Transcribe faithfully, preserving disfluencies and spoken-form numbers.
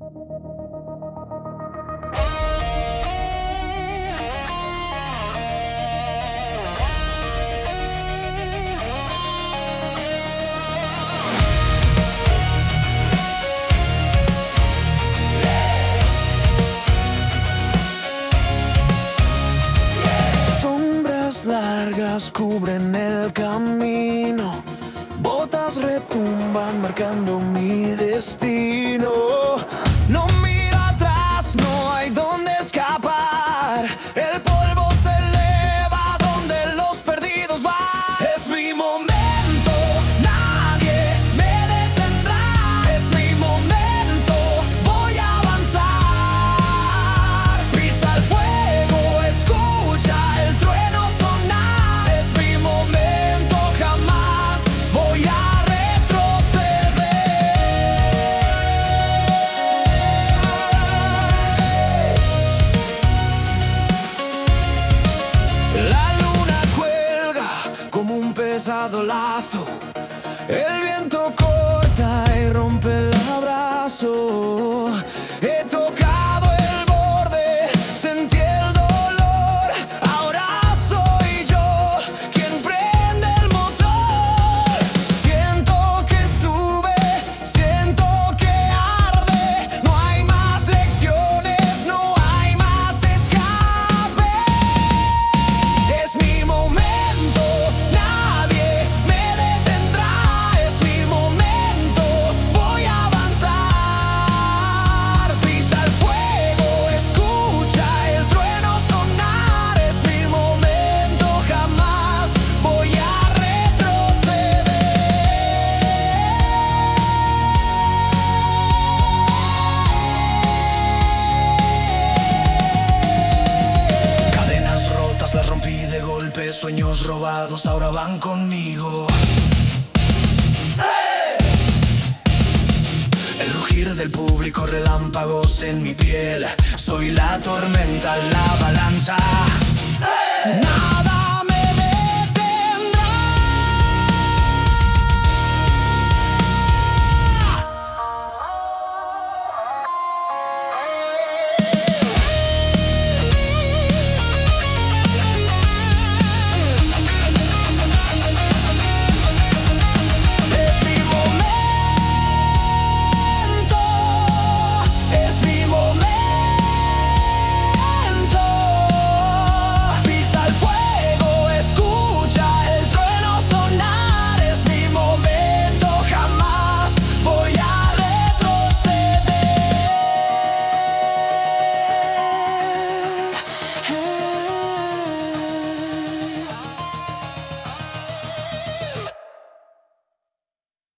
Largas cubren el camino, botas retumban marcando mi destino. No miro atrás, no hay donde escapar. El polvo se eleva donde los perdidos van. Es mi momento, nadie me detendrá. Es mi momento, voy a avanzar. Pisa el fuego, escucha el trueno. Pesado lazo, el viento corta y rompe el abrazo. He tocado el borde, sentí el dolor. Ahora soy yo quien prende el motor. Siento que sube, siento que arde. No hay más lecciones, no hay más escape. Es mi momento. Sueños robados ahora van conmigo. ¡Hey! El rugir del público, relámpagos en mi piel. Soy la tormenta, la avalancha. ¡Hey! Nada